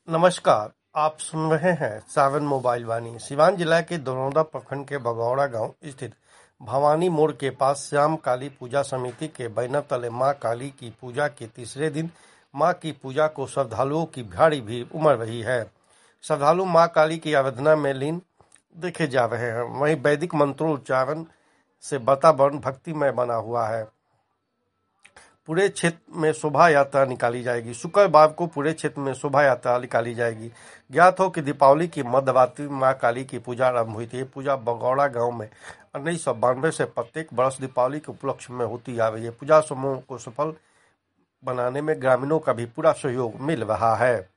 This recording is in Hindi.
नमस्कार, आप सुन रहे हैं सावन मोबाइल वाणी। सिवान जिला के दरौंदा प्रखंड के बगौड़ा गांव स्थित भवानी मोड़ के पास श्याम काली पूजा समिति के बैनर तले मां काली की पूजा के तीसरे दिन मां की पूजा को श्रद्धालुओं की भारी भीड़ उमड़ रही है। श्रद्धालु मां काली की आराधना में लीन देखे जा रहे हैं। वहीं वैदिक मंत्रोच्चारण से वातावरण भक्तिमय बना हुआ है। पूरे क्षेत्र में शोभा यात्रा निकाली जाएगी। शुक्रवार को पूरे क्षेत्र में शोभा यात्रा निकाली जाएगी। ज्ञात हो कि दीपावली की मध्यरात्रि मां काली की पूजा आरंभ हुई थी। ये पूजा बगौड़ा गांव में 1992 से प्रत्येक वर्ष दीपावली के उपलक्ष्य में होती आ रही है। पूजा समूह को सफल बनाने में ग्रामीणों का भी पूरा सहयोग मिल रहा है।